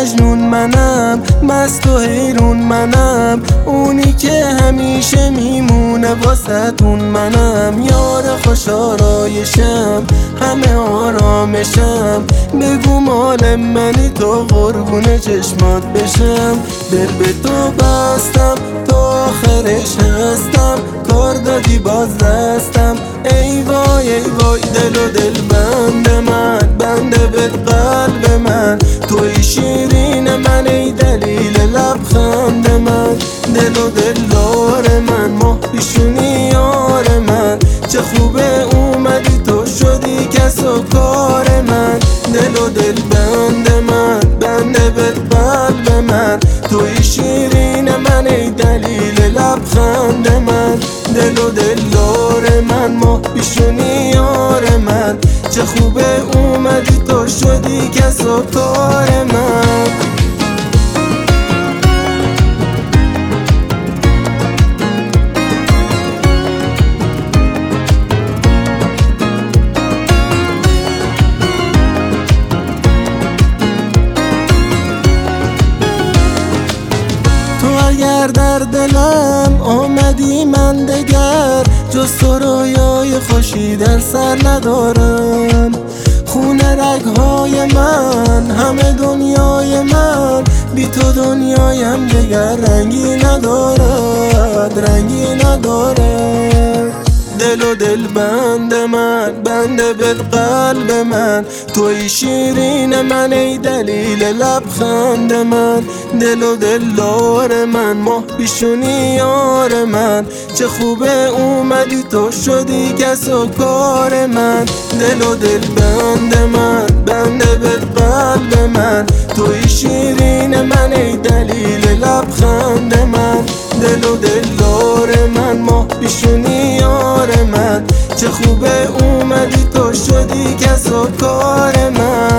مجنون منم، مست و حیرون منم، اونی که همیشه میمونه واسه‌تون منم. یار خوش آرایشم، همه آرامشم، بگو مال منی تو قربون چشمات بشم. دل به تو بستم تا آخرش هستم، کار دادی باز دستم. ای وای ای وای دل و دل بند من، بنده به قلب من، توی شیرین من، ای دلیل لبخند من. دل و دلدار من، ماه پیشونی یار من، چه خوبه اومدی تو شدی کس و کار من. دل و دل بند من، بنده به قلب من، توی شیرین من، ای دلیل لبخند من. دل و دلدار من، ماه پیشونی یار من، چه خوبه اومدی تو شدی کس و کار من. اگر در دلم آمدی من دگر، جز تو رویای خوشی در سر ندارم. خون رگهای من، همه دنیای من، بی تو دنیایم دگر رنگی ندارد، رنگی ندارد. دل و دل بند من، بنده به قلب من، توی شیرین من، ای دلیل لبخند من. دل و دلدار من، ماه پیشونی یار من، چه خوبه اومدی تو شدی کس و کار من. دل و دل بند من، بنده به قلب من، توی شیرین من، ای دلیل لبخند من. دل و دلدار من، ماه پیشونی یار من، چه خوبه اومدی تو شدی کس و کار من.